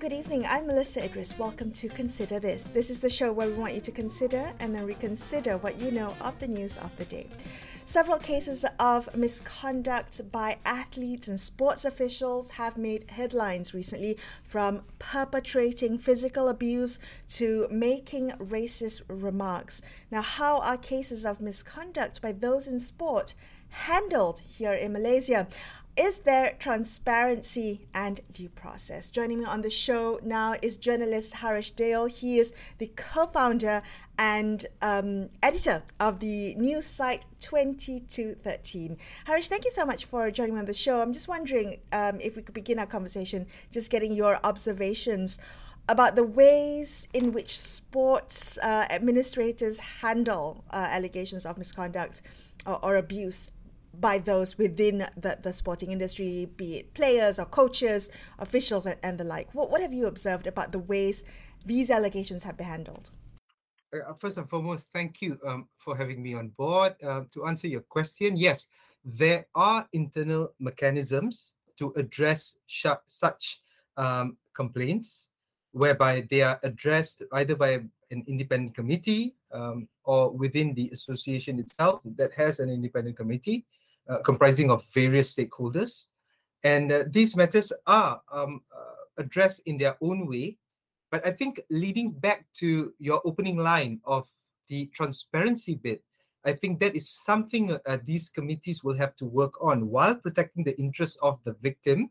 good evening. I'm Melissa Idris. Welcome to Consider This. This is the show where we want you to consider and then reconsider what you know of the news of the day. Several cases of misconduct by athletes and sports officials have made headlines recently, from perpetrating physical abuse to making racist remarks. Now, how are cases of misconduct by those in sport handled here in Malaysia? Is there transparency and due process? Joining me on the show now is journalist Harish Dale. He is the co-founder and editor of the news site 2213. Harish, thank you so much for joining me on the show. I'm just wondering if we could begin our conversation just getting your observations about the ways in which sports administrators handle allegations of misconduct or abuse by those within the sporting industry, be it players or coaches, officials, and the like. What have you observed about the ways these allegations have been handled? First and foremost, thank you for having me on board. To answer your question, yes, there are internal mechanisms to address such complaints, whereby they are addressed either by an independent committee or within the association itself that has an independent committee comprising of various stakeholders. And these matters are addressed in their own way. But I think leading back to your opening line of the transparency bit, I think that is something these committees will have to work on while protecting the interests of the victim.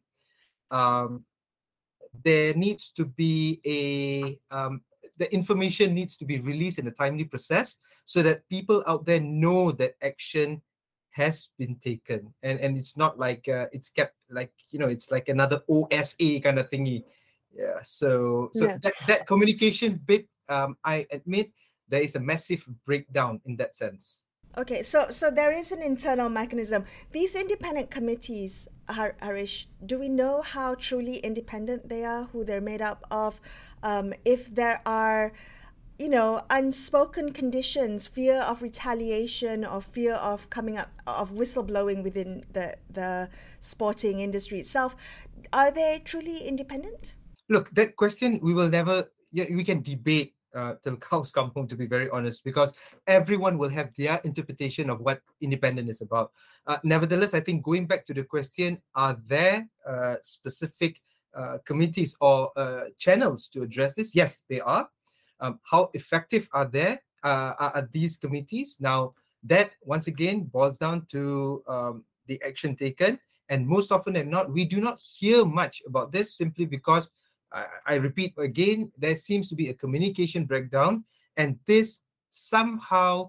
There needs to be the information needs to be released in a timely process so that people out there know that action has been taken, and it's not like it's kept like, it's like another OSA kind of thingy. Yeah, so Yeah. that communication bit, I admit there is a massive breakdown in that sense. Okay, so there is an internal mechanism. These independent committees, Harish, do we know how truly independent they are, who they're made up of? If there are, unspoken conditions, fear of retaliation or fear of coming up, of whistleblowing within the sporting industry itself, are they truly independent? Look, that question we will never, yeah, we can debate till cows come home, to be very honest, because everyone will have their interpretation of what independent is about. Nevertheless, I think going back to the question, are there specific committees or channels to address this? Yes, they are. How effective are these committees? Now, that once again boils down to the action taken. And most often than not, we do not hear much about this simply because, I repeat again, there seems to be a communication breakdown, and this somehow,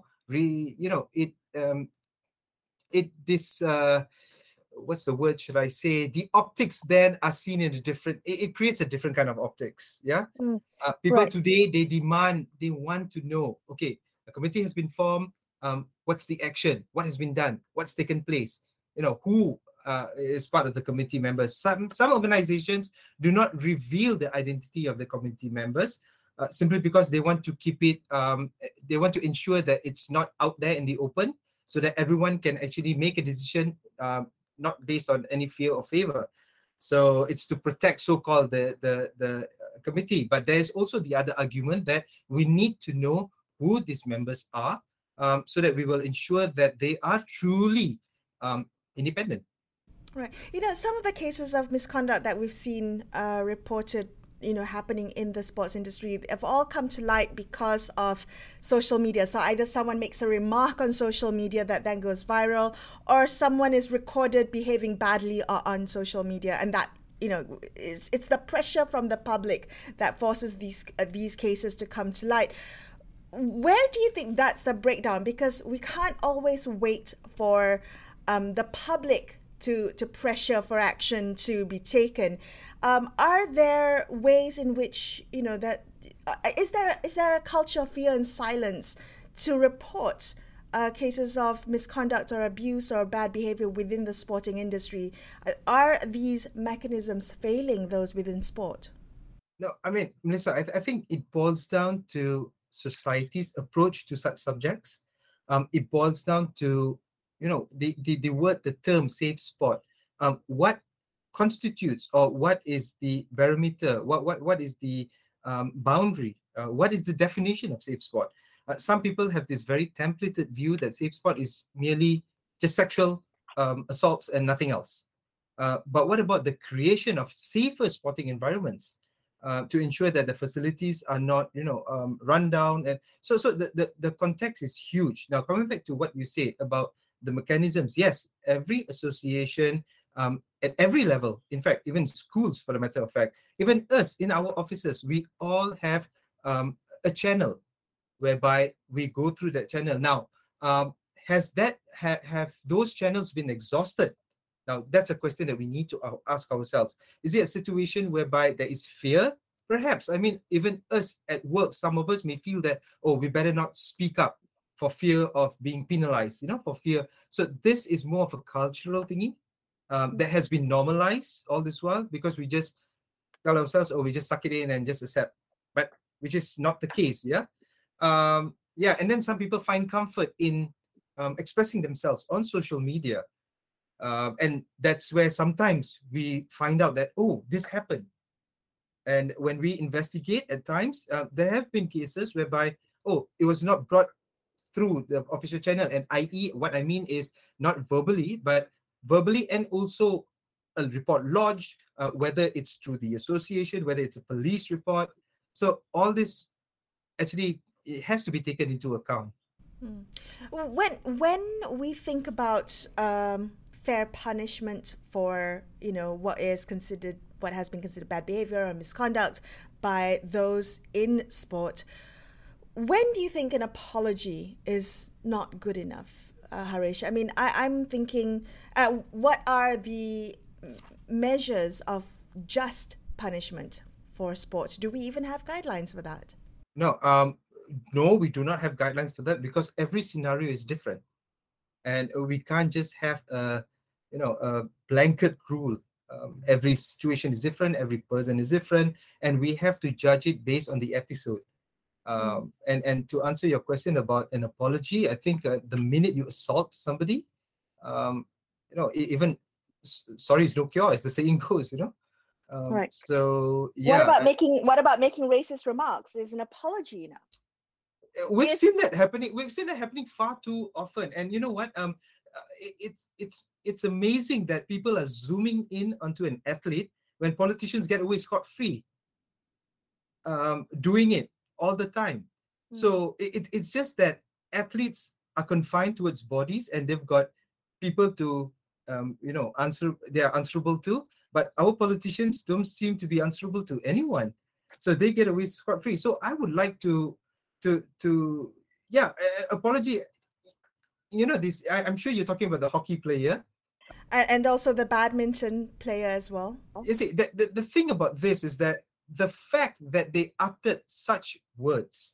this what's the word should I say? The optics then are seen in a different. It creates a different kind of optics. Yeah, people Right. today, they want to know. Okay, a committee has been formed. What's the action? What has been done? What's taken place? Who is part of the committee members. Some organizations do not reveal the identity of the committee members simply because they want to keep it. They want to ensure that it's not out there in the open, so that everyone can actually make a decision, not based on any fear or favor. So it's to protect so-called the committee. But there's also the other argument that we need to know who these members are, so that we will ensure that they are truly independent. Right. Some of the cases of misconduct that we've seen reported, happening in the sports industry have all come to light because of social media. So either someone makes a remark on social media that then goes viral, or someone is recorded behaving badly on social media, and that it's the pressure from the public that forces these cases to come to light. Where do you think that's the breakdown? Because we can't always wait for the public to pressure for action to be taken. Are there ways in which that is there a culture of fear and silence to report cases of misconduct or abuse or bad behavior within the sporting industry? Are these mechanisms failing those within sport? No, I mean, Melissa, I think it boils down to society's approach to such subjects. It boils down to, the word, the term safe sport. What constitutes, or what is the barometer, what is the boundary, what is the definition of safe sport. Some people have this very templated view that safe sport is merely just sexual assaults and nothing else. But what about the creation of safer sporting environments to ensure that the facilities are not, run down? And so the context is huge. Now, coming back to what you said about the mechanisms, yes, every association at every level, in fact, even schools, for the matter of fact, even us in our offices, we all have a channel whereby we go through that channel. Now, have those channels been exhausted? Now, that's a question that we need to ask ourselves. Is it a situation whereby there is fear? Perhaps. I mean, even us at work, some of us may feel that, oh, we better not speak up for fear of being penalized, for fear. So this is more of a cultural thingy that has been normalized all this while, because we just tell ourselves, oh, we just suck it in and just accept. But which is not the case, yeah? And then some people find comfort in expressing themselves on social media. And that's where sometimes we find out that, oh, this happened. And when we investigate at times, there have been cases whereby, oh, it was not brought through the official channel. And i.e., what I mean is not verbally, but verbally and also a report lodged, whether it's through the association, whether it's a police report. So all this actually, it has to be taken into account. When we think about fair punishment for what has been considered bad behavior or misconduct by those in sport, when do you think an apology is not good enough, Harish? I mean, I'm thinking, what are the measures of just punishment for sport? Do we even have guidelines for that? No, we do not have guidelines for that, because every scenario is different, and we can't just have a blanket rule. Every situation is different, every person is different, and we have to judge it based on the episode. And to answer your question about an apology, I think the minute you assault somebody, even sorry is no cure, as the saying goes. Right. So yeah. What about making racist remarks? Is an apology enough? We've seen that happening. We've seen that happening far too often. And you know what? It's amazing that people are zooming in onto an athlete when politicians get away scot-free, doing it all the time. So it's just that athletes are confined towards bodies, and they've got people to answer. They are answerable to. But our politicians don't seem to be answerable to anyone, so they get away scot-free. So I would like to apology. This, I'm sure you're talking about the hockey player, and also the badminton player as well. You see, the thing about this is that the fact that they uttered such words,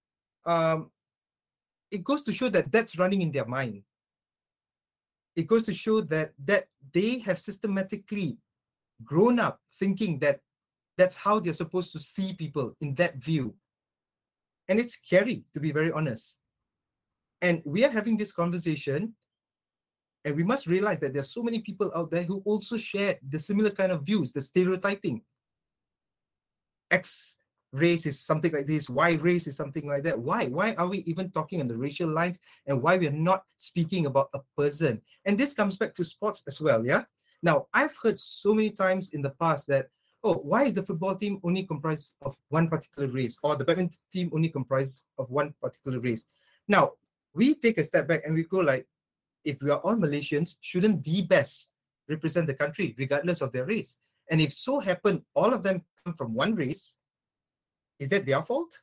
it goes to show that that's running in their mind. It goes to show that they have systematically grown up thinking that that's how they're supposed to see people, in that view. And it's scary, to be very honest. And we are having this conversation, and we must realize that there's so many people out there who also share the similar kind of views, the stereotyping. X race is something like this, Y race is something like that. Why are we even talking on the racial lines, and why we are not speaking about a person? And this comes back to sports as well, yeah? Now, I've heard so many times in the past that, oh, why is the football team only comprised of one particular race, or the badminton team only comprised of one particular race? Now, we take a step back and we go like, if we are all Malaysians, shouldn't the best represent the country regardless of their race? And if so happen all of them come from one race, is that their fault?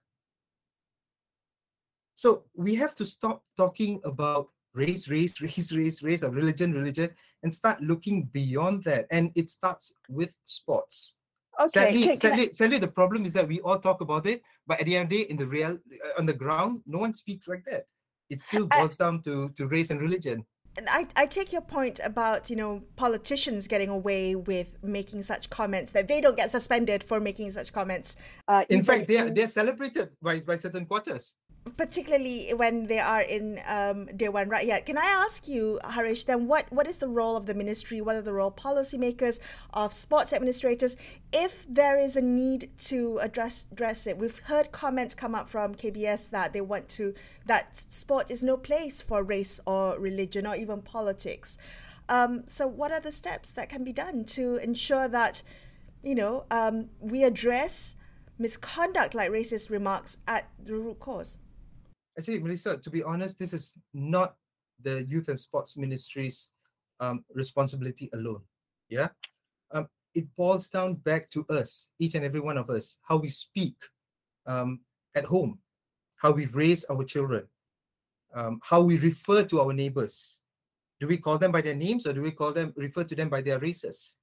So we have to stop talking about race, or religion, and start looking beyond that. And it starts with sports. Okay. Sadly, the problem is that we all talk about it, but at the end of the day, on the ground, no one speaks like that. It still boils down to race and religion. And I take your point about, politicians getting away with making such comments, that they don't get suspended for making such comments. In fact, they're celebrated by certain quarters. particularly when they are in Dewan Rakyat. Can I ask you, Harish, then what is the role of the ministry? What are the role of policymakers, of sports administrators, if there is a need to address it? We've heard comments come up from KBS that they want to, that sport is no place for race or religion or even politics. So what are the steps that can be done to ensure that, we address misconduct like racist remarks at the root cause? Actually, Melissa, to be honest, this is not the Youth and Sports Ministry's responsibility alone. Yeah, it boils down back to us, each and every one of us, how we speak at home, how we raise our children, how we refer to our neighbors. Do we call them by their names, or do we refer to them by their races?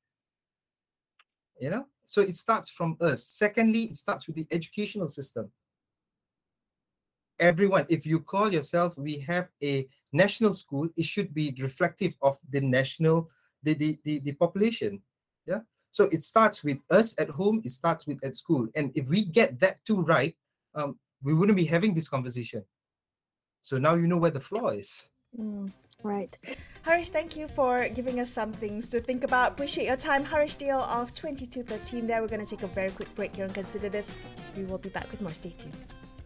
So it starts from us. Secondly, it starts with the educational system. Everyone, if you call yourself, we have a national school, it should be reflective of the the population. Yeah. So it starts with us at home, it starts with at school. And if we get that too right, we wouldn't be having this conversation. So now you know where the flaw is. Right. Harish, thank you for giving us some things to think about. Appreciate your time. Harish Dale of 2213 there. We're going to take a very quick break here and consider this. We will be back with more. Stay tuned.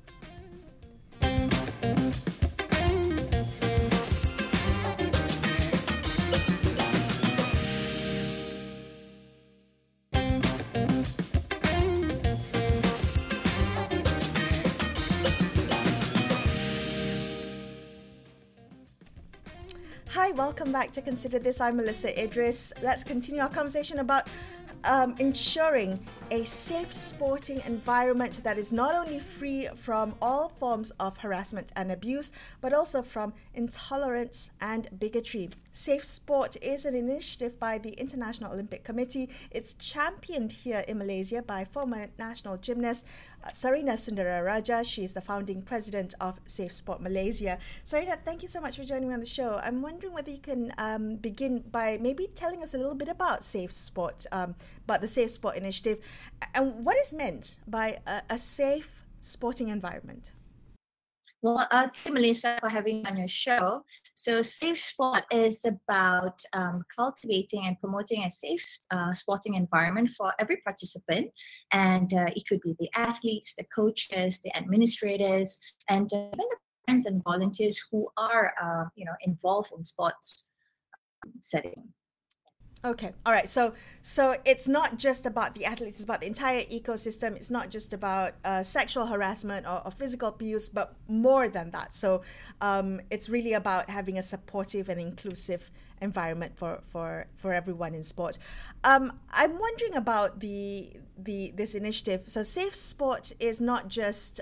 Hi, welcome back to Consider This. I'm Melissa Idris. Let's continue our conversation about ensuring a safe sporting environment that is not only free from all forms of harassment and abuse, but also from intolerance and bigotry. Safe Sport is an initiative by the International Olympic Committee. It's championed here in Malaysia by former national gymnast Sarina Sundararaja. She is the founding president of Safe Sport Malaysia. Sarina, thank you so much for joining me on the show. I'm wondering whether you can begin by maybe telling us a little bit about Safe Sport, about the Safe Sport initiative, and what is meant by a safe sporting environment. Well, thank you, Melissa, for having me on your show. So Safe Sport is about cultivating and promoting a safe sporting environment for every participant. And it could be the athletes, the coaches, the administrators, and even the parents and volunteers who are involved in sports setting. Okay, all right. So it's not just about the athletes; it's about the entire ecosystem. It's not just about sexual harassment or physical abuse, but more than that. So it's really about having a supportive and inclusive environment for everyone in sport. I'm wondering about this initiative. So Safe Sport is not just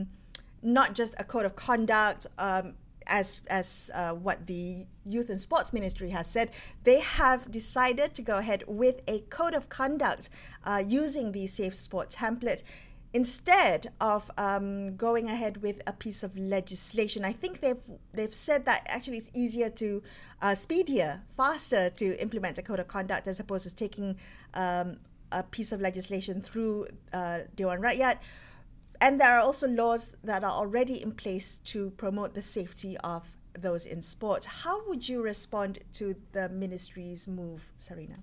a code of conduct. As what the Youth and Sports Ministry has said, they have decided to go ahead with a code of conduct using the Safe Sport template instead of going ahead with a piece of legislation. I think they've said that actually it's easier to speedier, faster to implement a code of conduct as opposed to taking a piece of legislation through Dewan Rakyat. And there are also laws that are already in place to promote the safety of those in sport. How would you respond to the ministry's move, Sarina?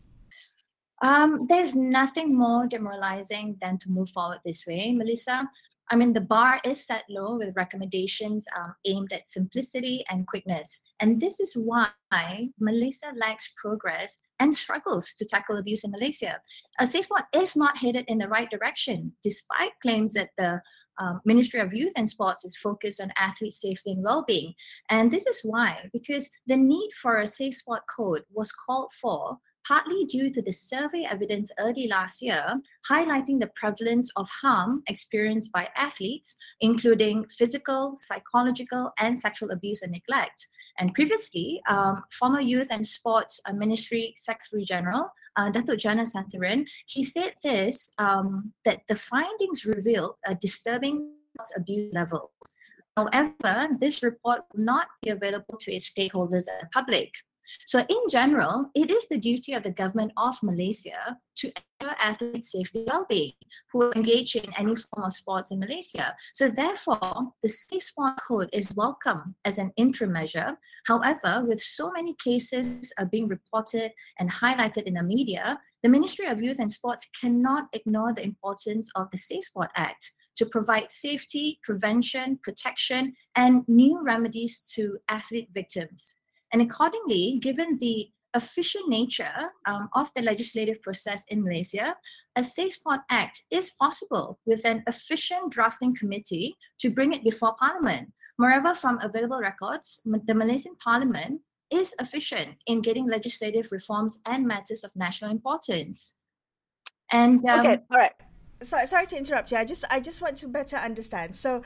There's nothing more demoralizing than to move forward this way, Melissa. I mean, the bar is set low with recommendations aimed at simplicity and quickness. And this is why Malaysia lacks progress and struggles to tackle abuse in Malaysia. Safe Sport is not headed in the right direction, despite claims that the Ministry of Youth and Sports is focused on athlete safety and well-being. And this is why, because the need for a Safe Sport code was called for partly due to the survey evidence early last year, highlighting the prevalence of harm experienced by athletes, including physical, psychological, and sexual abuse and neglect. And previously, former Youth and Sports Ministry Secretary General, Datuk Jana Santharan, he said this, that the findings revealed a disturbing abuse levels. However, this report will not be available to its stakeholders and the public. So in general, it is the duty of the government of Malaysia to athletes' safety and well-being who engage in any form of sports in Malaysia. So therefore, the Safe Sport Code is welcome as an interim measure. However, with so many cases being reported and highlighted in the media, the Ministry of Youth and Sports cannot ignore the importance of the Safe Sport Act to provide safety, prevention, protection, and new remedies to athlete victims. And accordingly, given the official nature of the legislative process in Malaysia, a Safe Sport Act is possible with an efficient drafting committee to bring it before Parliament. Moreover, from available records, the Malaysian Parliament is efficient in getting legislative reforms and matters of national importance. And Okay, all right. Sorry to interrupt you. I just want to better understand. So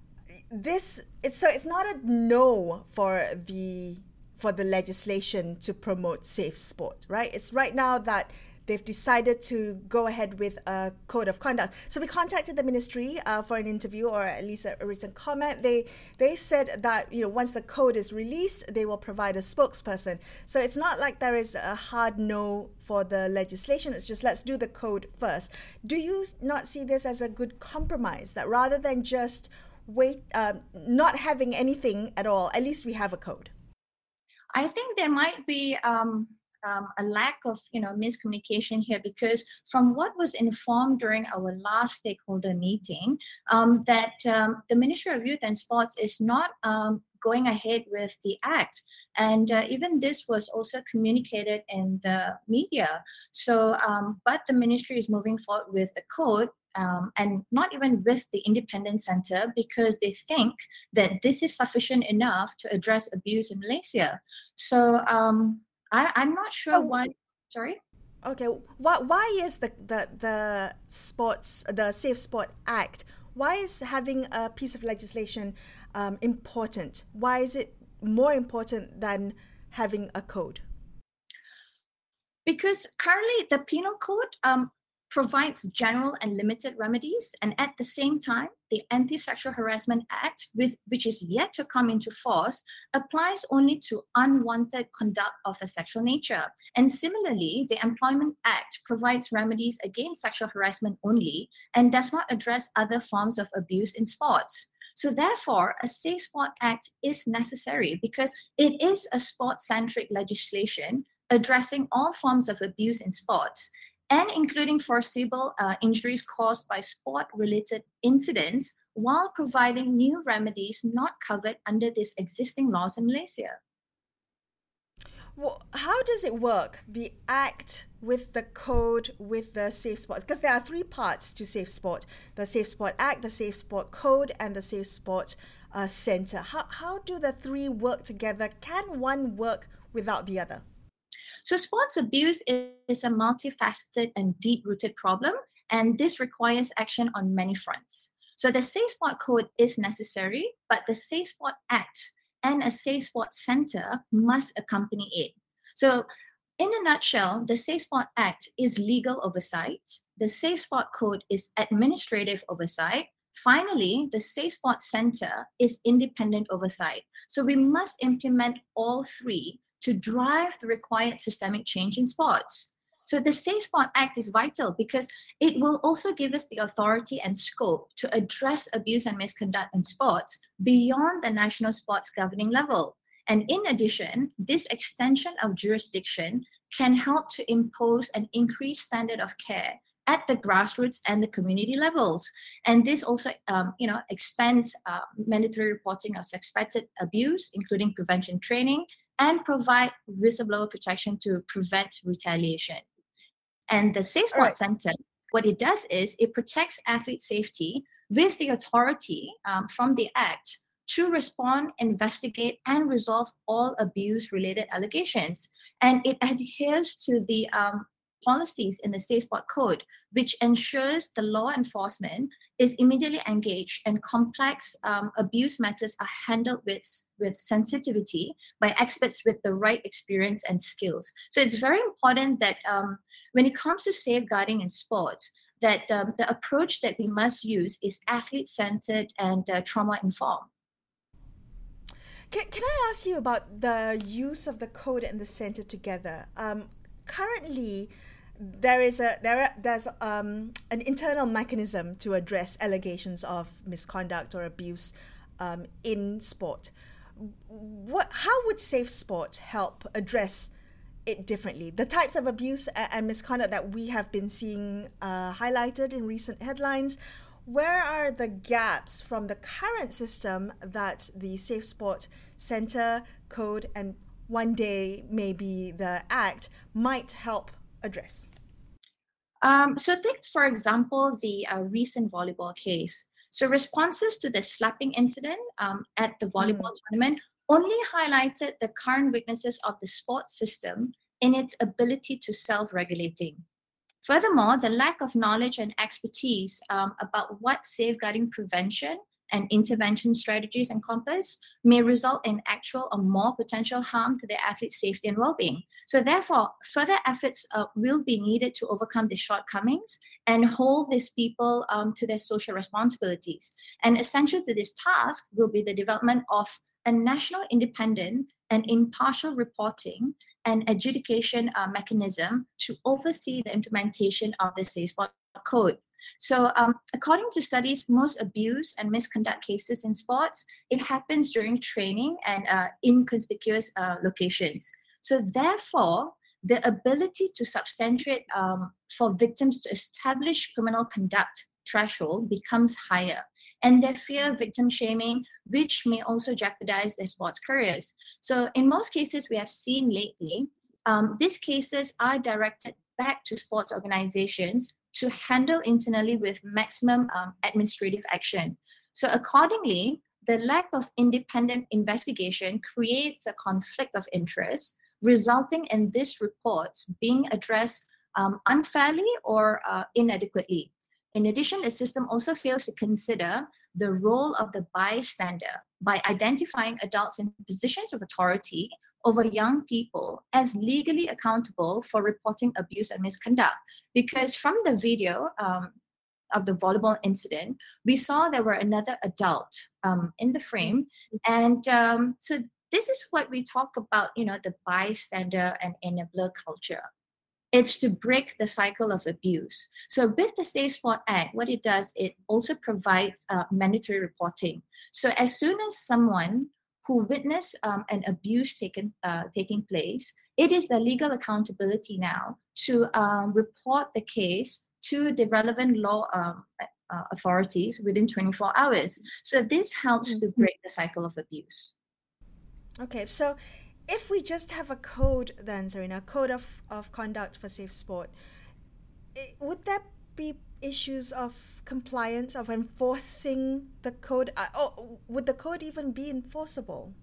it's not a no for the legislation to promote safe sport, right? It's right now that they've decided to go ahead with a code of conduct. So we contacted the ministry for an interview, or at least a written comment. They said that once the code is released, they will provide a spokesperson. So it's not like there is a hard no for the legislation. It's just let's do the code first. Do you not see this as a good compromise, that rather than just not having anything at all, at least we have a code? I think there might be a lack of miscommunication here, because from what was informed during our last stakeholder meeting, that the Ministry of Youth and Sports is not going ahead with the act, and even this was also communicated in the media. So, but the ministry is moving forward with the code. And not even with the independent center, because they think that this is sufficient enough to address abuse in Malaysia. So I'm not sure why. Sorry. Okay, why is the Safe Sport Act? Why is having a piece of legislation important? Why is it more important than having a code? Because currently the penal code provides general and limited remedies, and at the same time, the Anti-Sexual Harassment Act, which is yet to come into force, applies only to unwanted conduct of a sexual nature. And similarly, the Employment Act provides remedies against sexual harassment only and does not address other forms of abuse in sports. So therefore, a Safe Sport Act is necessary because it is a sport-centric legislation addressing all forms of abuse in sports, and including foreseeable injuries caused by sport-related incidents, while providing new remedies not covered under these existing laws in Malaysia. Well, how does it work, the Act with the code, with the Safe Sport? Because there are three parts to Safe Sport: the Safe Sport Act, the Safe Sport Code, and the Safe Sport Centre. How do the three work together? Can one work without the other? So sports abuse is a multifaceted and deep-rooted problem, and this requires action on many fronts. So the Safe Sport Code is necessary, but the Safe Sport Act and a Safe Sport Centre must accompany it. So in a nutshell, the Safe Sport Act is legal oversight, the Safe Sport Code is administrative oversight, finally, the Safe Sport Centre is independent oversight. So we must implement all three to drive the required systemic change in sports. So the Safe Sport Act is vital because it will also give us the authority and scope to address abuse and misconduct in sports beyond the national sports governing level. And in addition, this extension of jurisdiction can help to impose an increased standard of care at the grassroots and the community levels. And this also expands mandatory reporting of suspected abuse, including prevention training, and provide whistleblower protection to prevent retaliation. And the Safe Sport Centre, what it does is it protects athlete safety with the authority from the Act to respond, investigate, and resolve all abuse-related allegations. And it adheres to the policies in the Safe Sport Code, which ensures the law enforcement is immediately engaged and complex abuse matters are handled with sensitivity by experts with the right experience and skills. So it's very important that when it comes to safeguarding in sports, that the approach that we must use is athlete-centered and trauma-informed. Can I ask you about the use of the code and the centre together? Currently, there's an internal mechanism to address allegations of misconduct or abuse in sport. How would Safe Sport help address it differently? The types of abuse and misconduct that we have been seeing highlighted in recent headlines, where are the gaps from the current system that the Safe Sport Centre Code and one day maybe the Act might help address? So take, for example, the recent volleyball case. So responses to the slapping incident at the volleyball tournament only highlighted the current weaknesses of the sports system in its ability to self-regulating. Furthermore, the lack of knowledge and expertise about what safeguarding prevention and intervention strategies encompass may result in actual or more potential harm to the athlete's safety and well-being. So therefore, further efforts will be needed to overcome the shortcomings and hold these people to their social responsibilities. And essential to this task will be the development of a national independent and impartial reporting and adjudication mechanism to oversee the implementation of the Safe Sport Code. So according to studies, most abuse and misconduct cases in sports, it happens during training and inconspicuous locations. So therefore, the ability to substantiate for victims to establish criminal conduct threshold becomes higher, and they fear victim shaming, which may also jeopardize their sports careers. So in most cases we have seen lately, these cases are directed back to sports organizations to handle internally with maximum administrative action. So accordingly, the lack of independent investigation creates a conflict of interest, resulting in these reports being addressed unfairly or inadequately. In addition, the system also fails to consider the role of the bystander by identifying adults in positions of authority over young people as legally accountable for reporting abuse and misconduct. Because from the video of the volleyball incident, we saw there were another adult in the frame. And so this is what we talk about, the bystander and enabler culture. It's to break the cycle of abuse. So with the Safe Sport Act, what it does, it also provides mandatory reporting. So as soon as someone who witnessed an abuse taking place, it is the legal accountability now to report the case to the relevant law authorities within 24 hours. So this helps to break the cycle of abuse. Okay, so if we just have a code then, Zarina, a code of conduct for Safe Sport, would there be issues of compliance, of enforcing the code? Or would the code even be enforceable?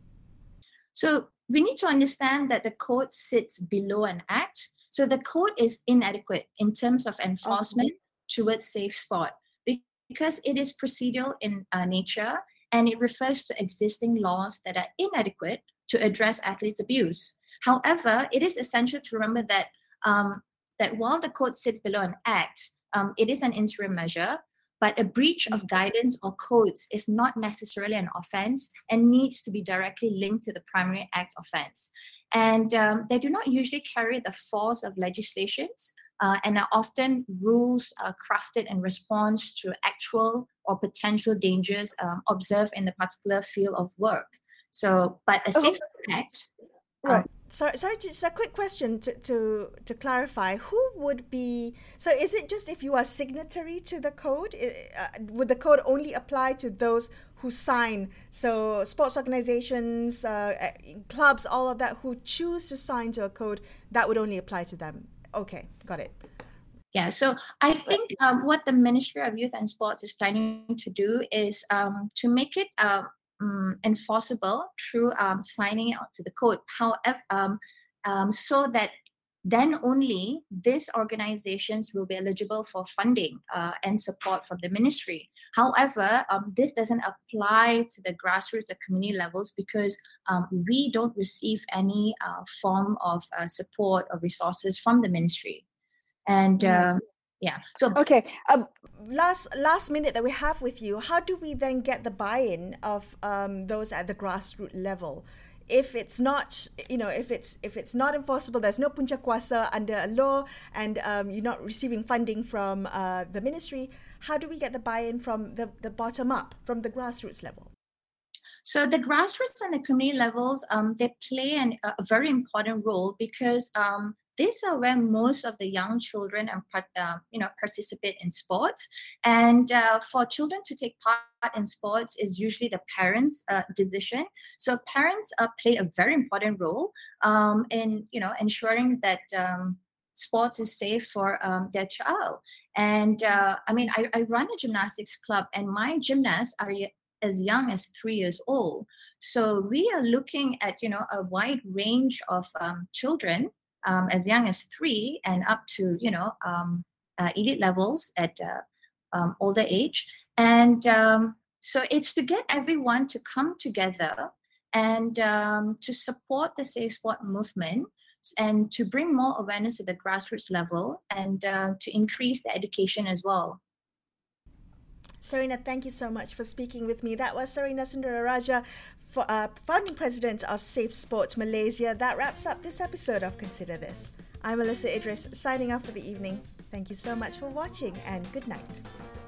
So we need to understand that the code sits below an act. So the code is inadequate in terms of enforcement towards Safe Sport because it is procedural in nature and it refers to existing laws that are inadequate to address athletes' abuse. However, it is essential to remember that that while the code sits below an act, it is an interim measure, but a breach of guidance or codes is not necessarily an offense and needs to be directly linked to the primary act offense. And they do not usually carry the force of legislations and are often rules crafted in response to actual or potential dangers observed in the particular field of work. So, but a Safe Sport Act. Sorry, just a quick question to clarify. Who would be, so is it just if you are signatory to the code? Would the code only apply to those who sign? So sports organizations, clubs, all of that, who choose to sign to a code, that would only apply to them. Okay, got it. Yeah, so I think what the Ministry of Youth and Sports is planning to do is to make it enforceable through signing out to the code. However, so that then only these organizations will be eligible for funding and support from the ministry. However, this doesn't apply to the grassroots or community levels because we don't receive any form of support or resources from the ministry. And yeah, so okay. Last minute that we have with you, how do we then get the buy-in of those at the grassroots level? if it's not, if it's not enforceable, there's no punca kuasa under a law, and you're not receiving funding from the ministry, how do we get the buy-in from the bottom up, from the grassroots level? So the grassroots and the community levels, they play a very important role, because these are where most of the young children participate in sports. And for children to take part in sports is usually the parents' decision. So parents play a very important role in ensuring that sports is safe for their child. And I run a gymnastics club, and my gymnasts are as young as 3 years old. So we are looking at a wide range of children as young as 3 and up to elite levels at older age. And so it's to get everyone to come together and to support the safe sport movement, and to bring more awareness to the grassroots level, and to increase the education as well. Sarina, thank you so much for speaking with me. That was Sarina Sundararaja, founding president of Safe Sport Malaysia. That wraps up this episode of Consider This. I'm Melissa Idris, signing off for the evening. Thank you so much for watching, and good night.